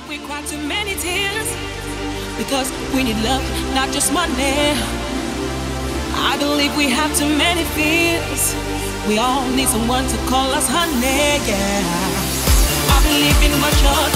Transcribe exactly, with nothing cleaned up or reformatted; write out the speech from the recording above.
we cry too many tears because we need love, not just money. I believe we have too many fears. We all need someone to call us honey, yeah. I believe in what you're